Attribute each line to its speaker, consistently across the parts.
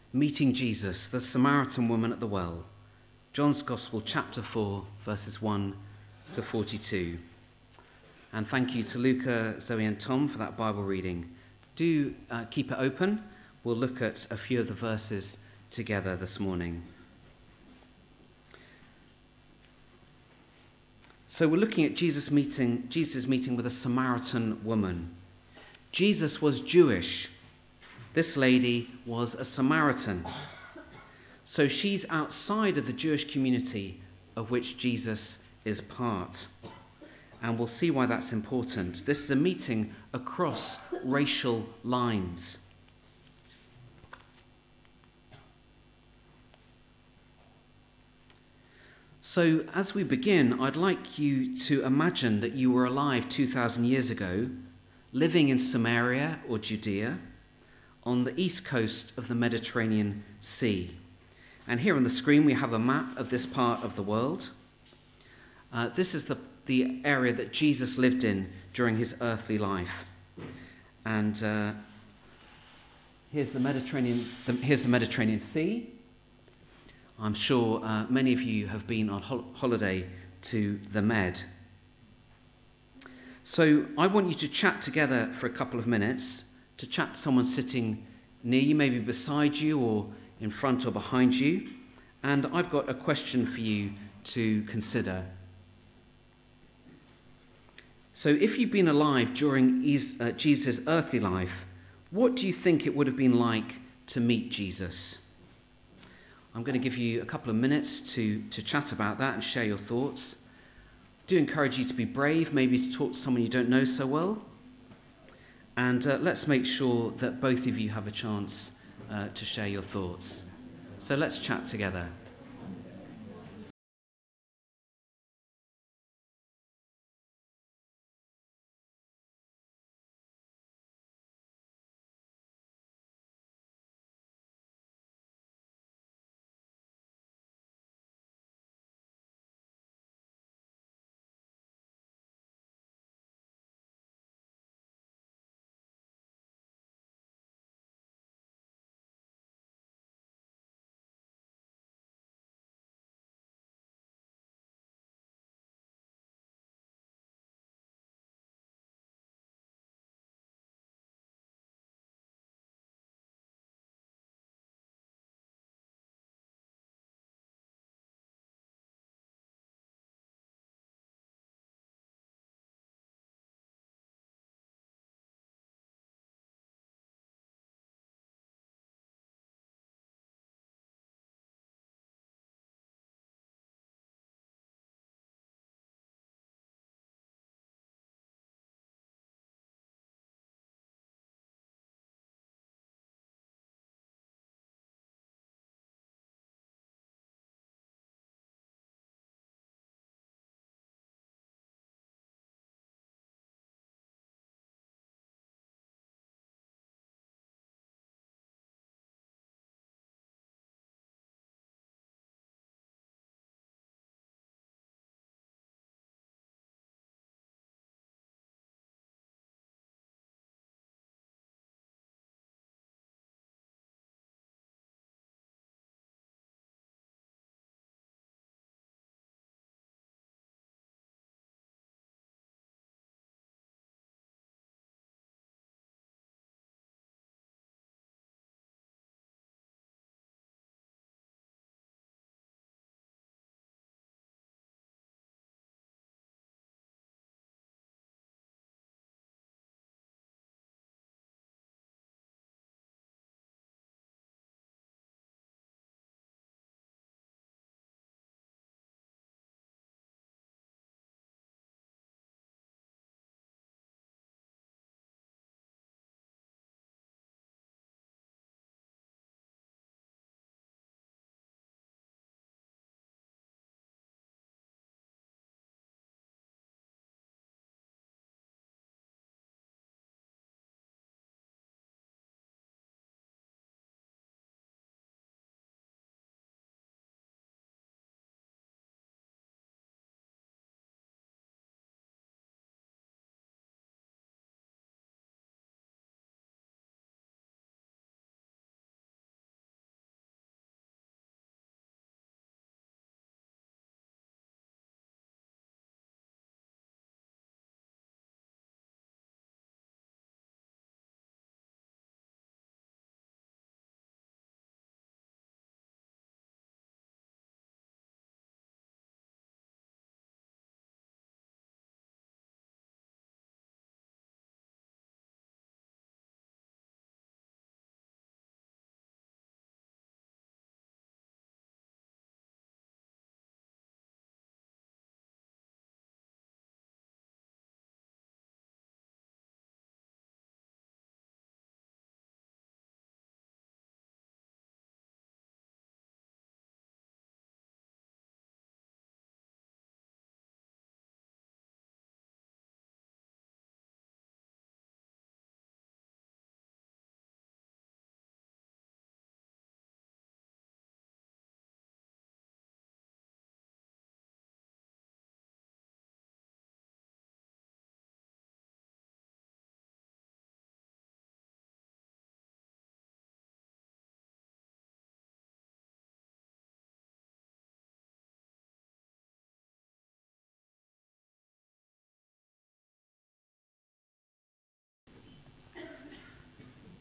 Speaker 1: Meeting Jesus, the Samaritan woman at the well. John's Gospel, chapter 4, verses 1 to 42. And thank you to Luca, Zoe and Tom for that Bible reading. Do keep it open. We'll look at a few of the verses together this morning. So we're looking at Jesus' meeting with a Samaritan woman. Jesus was Jewish. This lady was a Samaritan. So she's outside of the Jewish community of which Jesus is part. And we'll see why that's important. This is a meeting across racial lines. So as we begin, I'd like you to imagine that you were alive 2,000 years ago, living in Samaria or Judea, on the east coast of the Mediterranean Sea. And here on the screen we have a map of this part of the world. This is the area that Jesus lived in during his earthly life. And here's the Mediterranean Sea. I'm sure many of you have been on holiday to the Med. So I want you to chat together for a couple of minutes, to chat to someone sitting near you, maybe beside you or in front or behind you. And I've got a question for you to consider. So if you've been alive during Jesus' earthly life, what do you think it would have been like to meet Jesus? I'm going to give you a couple of minutes to chat about that and share your thoughts. I do encourage you to be brave, maybe to talk to someone you don't know so well. And let's make sure that both of you have a chance to share your thoughts. So let's chat together.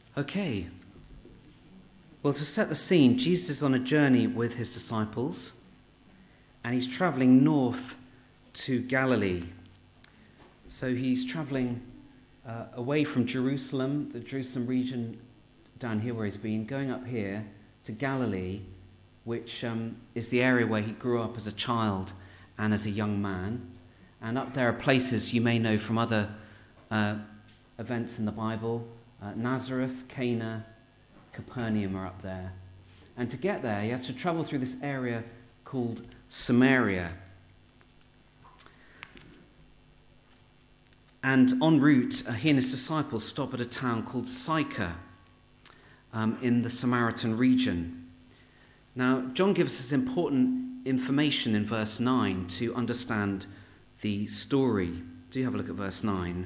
Speaker 1: Okay. Well, to set the scene, Jesus is on a journey with his disciples, and he's travelling north to Galilee. So he's travelling away from Jerusalem, the Jerusalem region down here where he's been, going up here to Galilee, which is the area where he grew up as a child and as a young man. And up there are places you may know from other events in the Bible. Nazareth, Cana, Capernaum are up there. And to get there, he has to travel through this area called Samaria. And en route, he and his disciples stop at a town called Sychar in the Samaritan region. Now, John gives us important information in verse 9 to understand the story. Do have a look at verse 9.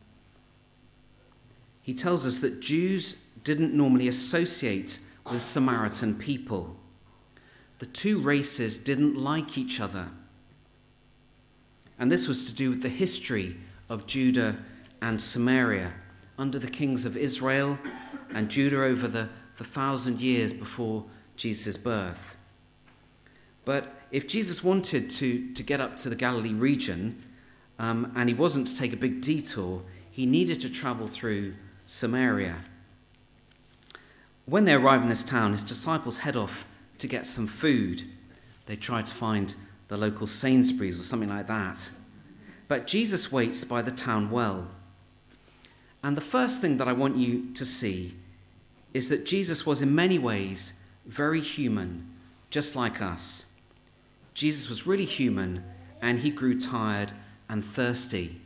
Speaker 1: He tells us that Jews didn't normally associate with Samaritan people. The two races didn't like each other. And this was to do with the history of Judah and Samaria under the kings of Israel and Judah over the 1,000 years before Jesus' birth. But if Jesus wanted to get up to the Galilee region, and he wasn't to take a big detour, he needed to travel through Samaria. When they arrive in this town, his disciples head off to get some food. They try to find the local Sainsbury's or something like that. But Jesus waits by the town well. And the first thing that I want you to see is that Jesus was in many ways very human, just like us. Jesus was really human, and he grew tired and thirsty.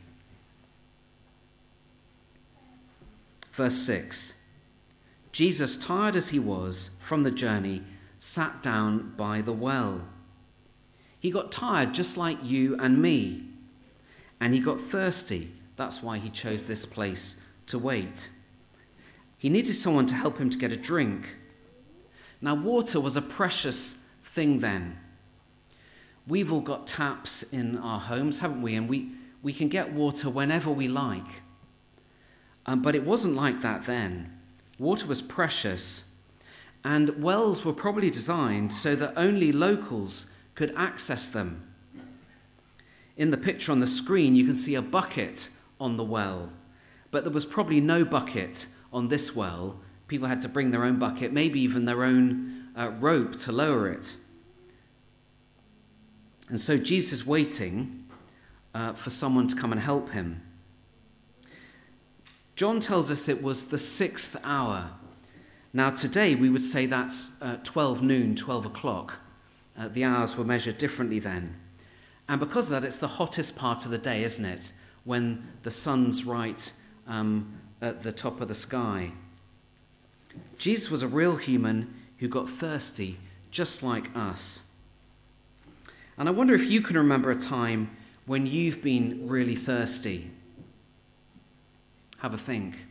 Speaker 1: Verse 6, Jesus, tired as he was from the journey, sat down by the well. He got tired just like you and me, and he got thirsty. That's why he chose this place to wait. He needed someone to help him to get a drink. Now, water was a precious thing then. We've all got taps in our homes, haven't we? And we can get water whenever we like. But it wasn't like that then. Water was precious, and wells were probably designed so that only locals could access them. In the picture on the screen, you can see a bucket on the well, but there was probably no bucket on this well. People had to bring their own bucket, maybe even their own rope to lower it. And so Jesus is waiting for someone to come and help him. John tells us it was the 6th hour. Now today we would say that's 12 noon, 12 o'clock. The hours were measured differently then. And because of that, it's the hottest part of the day, isn't it? When the sun's right at the top of the sky. Jesus was a real human who got thirsty just like us. And I wonder if you can remember a time when you've been really thirsty. Have a think.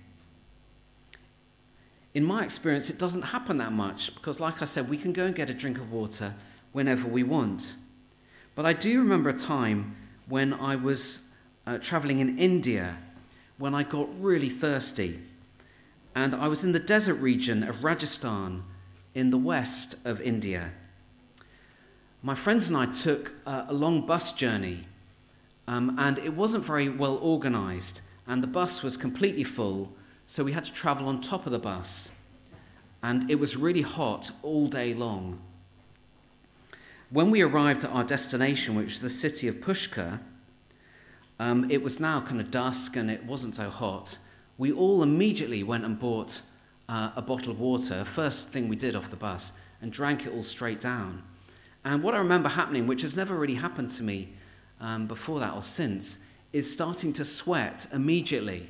Speaker 1: In my experience, it doesn't happen that much because, like I said, we can go and get a drink of water whenever we want. But I do remember a time when I was traveling in India when I got really thirsty. And I was in the desert region of Rajasthan in the west of India. My friends and I took a long bus journey, and it wasn't very well organized. And the bus was completely full, so we had to travel on top of the bus. And it was really hot all day long. When we arrived at our destination, which was the city of Pushkar, it was now kind of dusk and it wasn't so hot. We all immediately went and bought a bottle of water, first thing we did off the bus, and drank it all straight down. And what I remember happening, which has never really happened to me before that or since, is starting to sweat immediately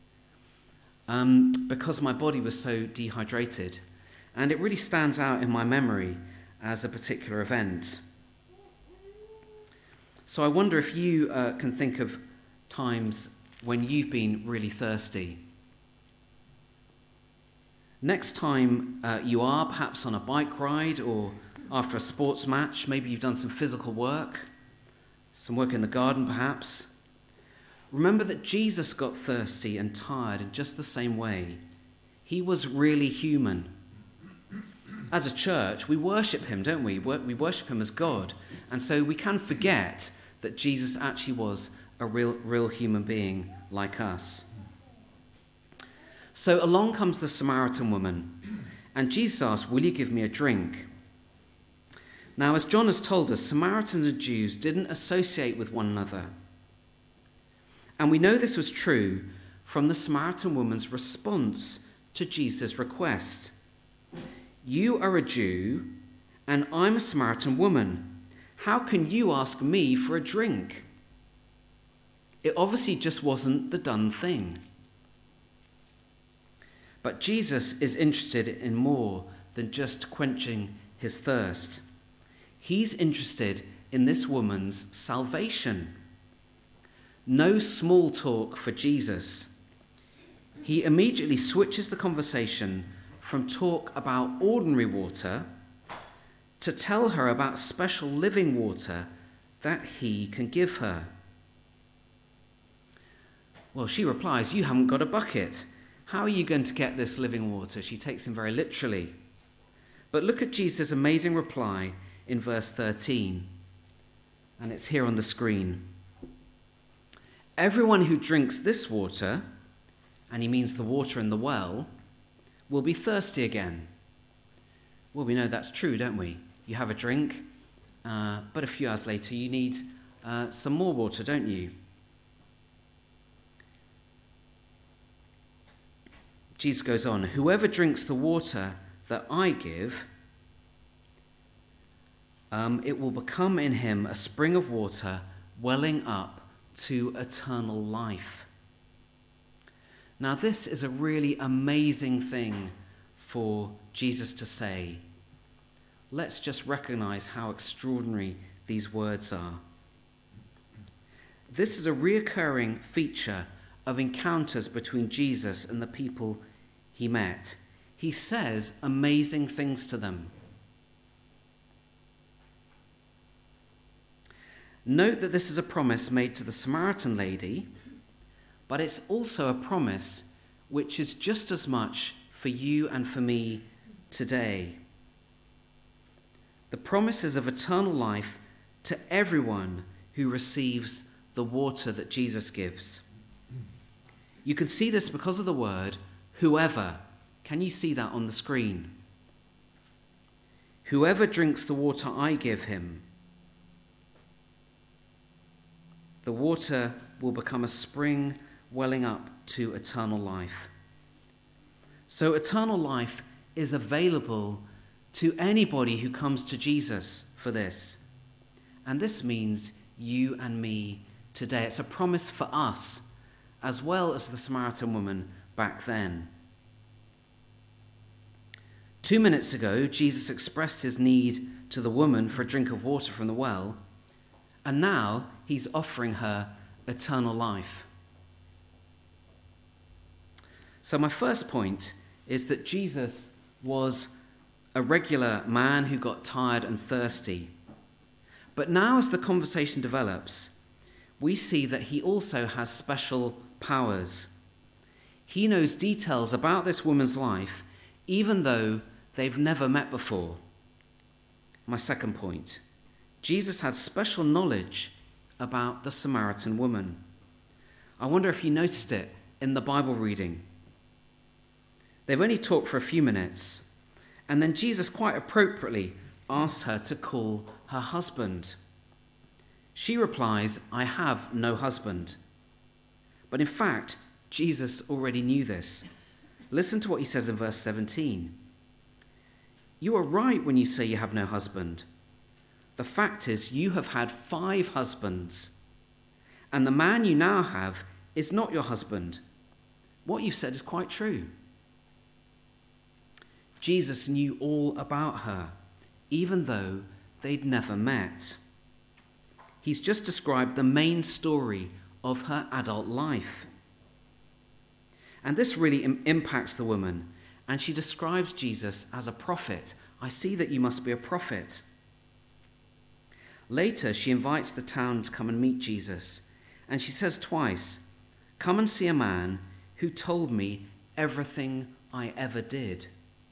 Speaker 1: because my body was so dehydrated. And it really stands out in my memory as a particular event. So I wonder if you can think of times when you've been really thirsty. Next time you are, perhaps on a bike ride or after a sports match, maybe you've done some physical work, some work in the garden perhaps. Remember that Jesus got thirsty and tired in just the same way. He was really human. As a church, we worship him, don't we? We worship him as God. And so we can forget that Jesus actually was a real human being like us. So along comes the Samaritan woman, and Jesus asks, "Will you give me a drink?" Now, as John has told us, Samaritans and Jews didn't associate with one another. And we know this was true from the Samaritan woman's response to Jesus' request. "You are a Jew, and I'm a Samaritan woman. How can you ask me for a drink?" It obviously just wasn't the done thing. But Jesus is interested in more than just quenching his thirst. He's interested in this woman's salvation. No small talk for Jesus. He immediately switches the conversation from talk about ordinary water to tell her about special living water that he can give her. Well, she replies, "You haven't got a bucket. How are you going to get this living water?" She takes him very literally. But look at Jesus' amazing reply in verse 13. And it's here on the screen. "Everyone who drinks this water," and he means the water in the well, "will be thirsty again." Well, we know that's true, don't we? You have a drink, but a few hours later you need some more water, don't you? Jesus goes on, "Whoever drinks the water that I give, it will become in him a spring of water welling up to eternal life." Now, this is a really amazing thing for Jesus to say. Let's just recognize how extraordinary these words are. This is a reoccurring feature of encounters between Jesus and the people he met. He says amazing things to them. Note that this is a promise made to the Samaritan lady, but it's also a promise which is just as much for you and for me today. The promises of eternal life to everyone who receives the water that Jesus gives. You can see this because of the word whoever. Can you see that on the screen? Whoever drinks the water I give him, the water will become a spring welling up to eternal life. So eternal life is available to anybody who comes to Jesus for this. And this means you and me today. It's a promise for us, as well as the Samaritan woman back then. 2 minutes ago, Jesus expressed his need to the woman for a drink of water from the well, and now he's offering her eternal life. So my first point is that Jesus was a regular man who got tired and thirsty. But now as the conversation develops, we see that he also has special powers. He knows details about this woman's life, even though they've never met before. My second point, Jesus had special knowledge about the Samaritan woman. I wonder if you noticed it in the Bible reading. They've only talked for a few minutes, and then Jesus quite appropriately asks her to call her husband. She replies, "I have no husband." But in fact, Jesus already knew this. Listen to what he says in verse 17. "You are right when you say you have no husband. The fact is, you have had 5 husbands, and the man you now have is not your husband. What you've said is quite true." Jesus knew all about her, even though they'd never met. He's just described the main story of her adult life. And this really impacts the woman, and she describes Jesus as a prophet. "I see that you must be a prophet." Later, she invites the town to come and meet Jesus, and she says twice, "Come and see a man who told me everything I ever did.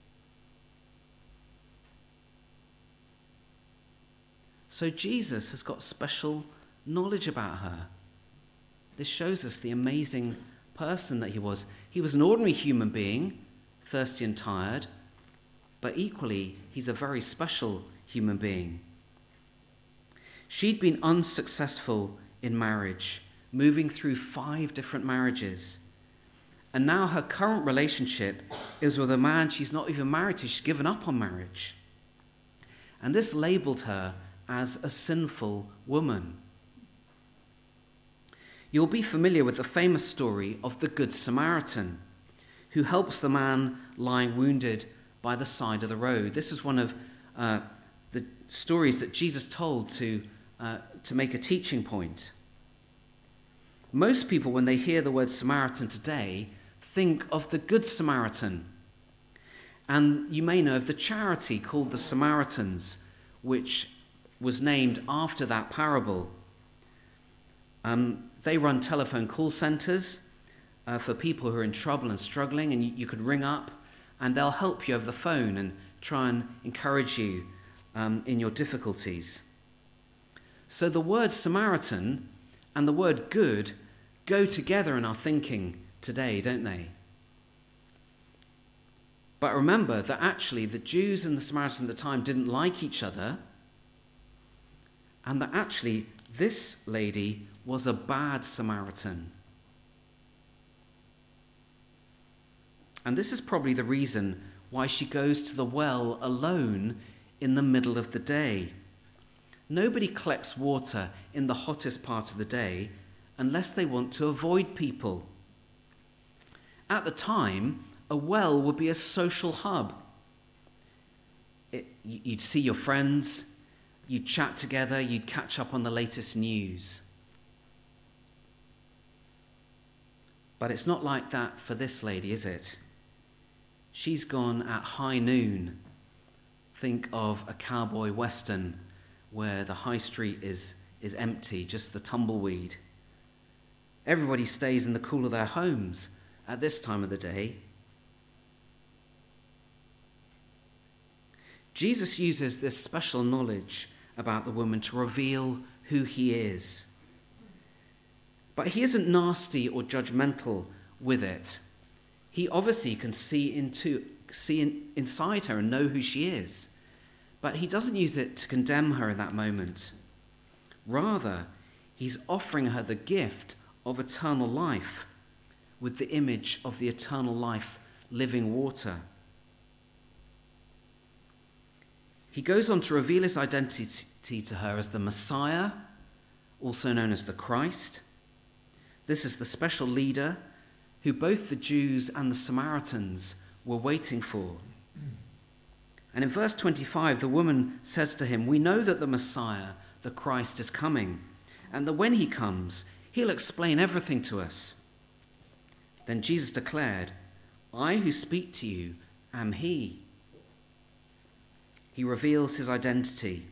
Speaker 1: So Jesus has got special knowledge about her. This shows us the amazing person that he was. He was an ordinary human being, thirsty and tired, but equally, he's a very special human being. She'd been unsuccessful in marriage, moving through 5 different marriages. And now her current relationship is with a man she's not even married to. She's given up on marriage. And this labeled her as a sinful woman. You'll be familiar with the famous story of the Good Samaritan, who helps the man lying wounded by the side of the road. This is one of the stories that Jesus told to make a teaching point. Most people, when they hear the word Samaritan today, think of the Good Samaritan. And you may know of the charity called the Samaritans, which was named after that parable. They run telephone call centers for people who are in trouble and struggling, and you could ring up and they'll help you over the phone and try and encourage you in your difficulties. So the word Samaritan and the word good go together in our thinking today, don't they? But remember that actually the Jews and the Samaritans at the time didn't like each other, and that actually this lady was a bad Samaritan. And this is probably the reason why she goes to the well alone in the middle of the day. Nobody collects water in the hottest part of the day unless they want to avoid people. At the time, a well would be a social hub. You'd see your friends, you'd chat together, you'd catch up on the latest news. But it's not like that for this lady, is it? She's gone at high noon. Think of a cowboy western where the high street is empty, just the tumbleweed. Everybody stays in the cool of their homes at this time of the day. Jesus uses this special knowledge about the woman to reveal who he is. But he isn't nasty or judgmental with it. He obviously can see inside her and know who she is. But he doesn't use it to condemn her in that moment. Rather, he's offering her the gift of eternal life with the image of the eternal life, living water. He goes on to reveal his identity to her as the Messiah, also known as the Christ. This is the special leader who both the Jews and the Samaritans were waiting for. And in verse 25, the woman says to him, "We know that the Messiah, the Christ, is coming, and that when he comes, he'll explain everything to us." Then Jesus declared, "I who speak to you am he." He reveals his identity.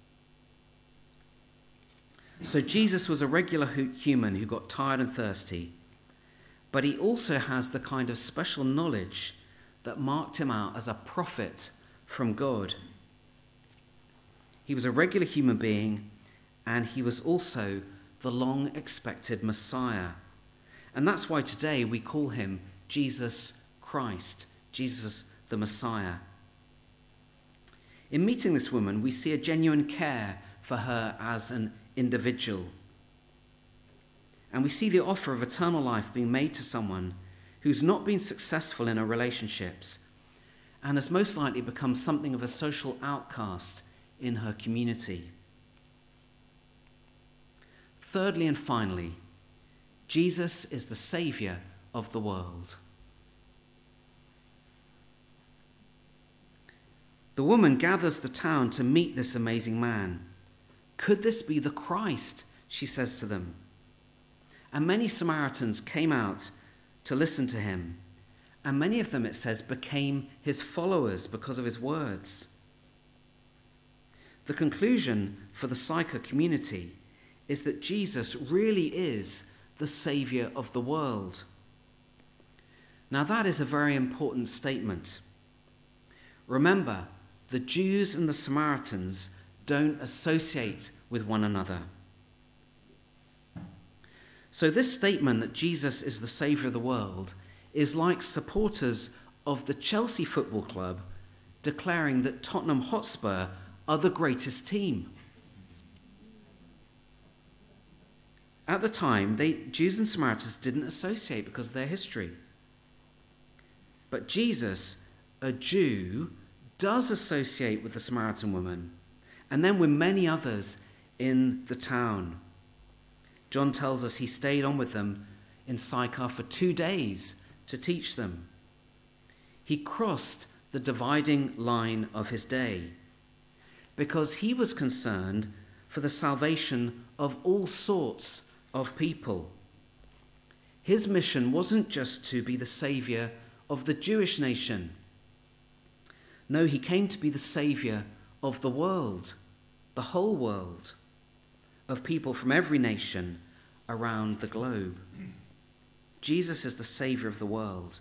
Speaker 1: So Jesus was a regular human who got tired and thirsty, but he also has the kind of special knowledge that marked him out as a prophet from God. He was a regular human being, and he was also the long-expected Messiah. And that's why today we call him Jesus Christ, Jesus the Messiah. In meeting this woman, we see a genuine care for her as an individual. And we see the offer of eternal life being made to someone who's not been successful in her relationships and has most likely become something of a social outcast in her community. Thirdly and finally, Jesus is the Saviour of the world. The woman gathers the town to meet this amazing man. "Could this be the Christ?" she says to them. And many Samaritans came out to listen to him. And many of them, it says, became his followers because of his words. The conclusion for the Sychar community is that Jesus really is the Saviour of the world. Now that is a very important statement. Remember, the Jews and the Samaritans don't associate with one another. So this statement that Jesus is the Saviour of the world is like supporters of the Chelsea Football Club declaring that Tottenham Hotspur are the greatest team. At the time, Jews and Samaritans didn't associate because of their history. But Jesus, a Jew, does associate with the Samaritan woman, and then with many others in the town. John tells us he stayed on with them in Sychar for 2 days to teach them. He crossed the dividing line of his day because he was concerned for the salvation of all sorts of people. His mission wasn't just to be the saviour of the Jewish nation. No, he came to be the saviour of the world, the whole world, of people from every nation around the globe. Jesus is the saviour of the world.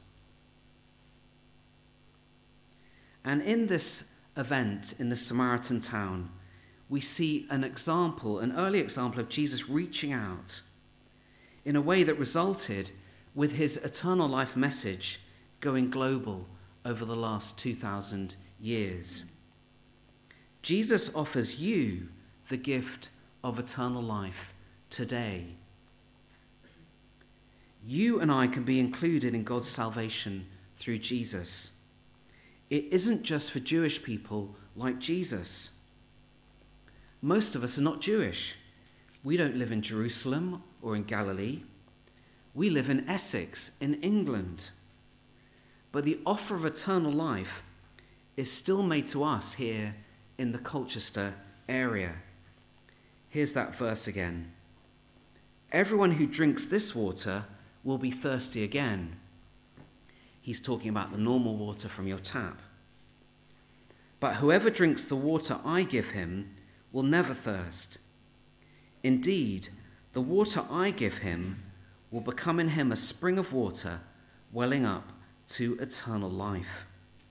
Speaker 1: And in this event in the Samaritan town, we see an early example of Jesus reaching out in a way that resulted with his eternal life message going global over the last 2,000 years. Jesus offers you the gift of eternal life today. You and I can be included in God's salvation through Jesus. It isn't just for Jewish people like Jesus. Most of us are not Jewish. We don't live in Jerusalem or in Galilee. We live in Essex, in England. But the offer of eternal life is still made to us here in the Colchester area. Here's that verse again. Everyone who drinks this water will be thirsty again. He's talking about the normal water from your tap. But whoever drinks the water I give him will never thirst. Indeed, the water I give him will become in him a spring of water welling up to eternal life.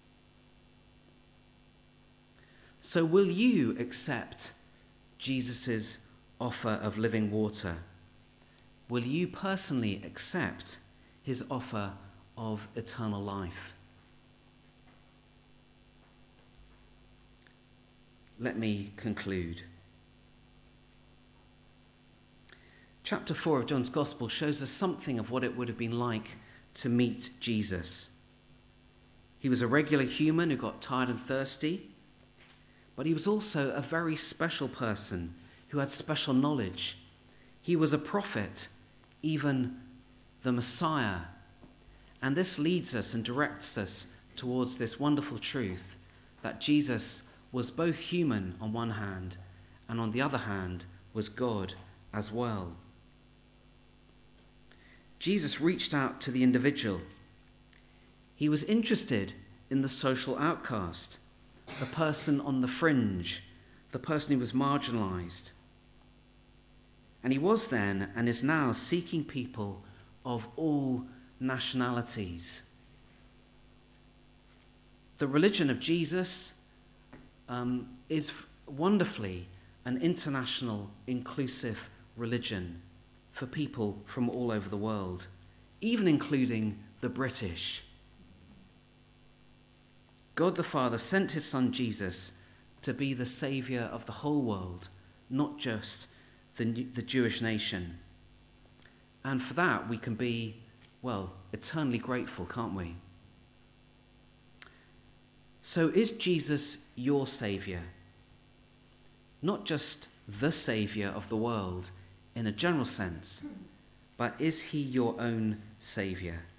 Speaker 1: So will you accept Jesus' offer of living water? Will you personally accept his offer of eternal life? Let me conclude. Chapter 4 of John's Gospel shows us something of what it would have been like to meet Jesus. He was a regular human who got tired and thirsty, but he was also a very special person who had special knowledge. He was a prophet, even the Messiah. And this leads us and directs us towards this wonderful truth that Jesus was both human on one hand, and on the other hand was God as well. Jesus reached out to the individual. He was interested in the social outcast, the person on the fringe, the person who was marginalized. And he was then and is now seeking people of all nationalities. The religion of Jesus is wonderfully an international, inclusive religion for people from all over the world, even including the British. God the Father sent his Son Jesus to be the saviour of the whole world, not just the Jewish nation. And for that we can be, eternally grateful, can't we? So is Jesus your saviour? Not just the saviour of the world in a general sense, but is he your own saviour?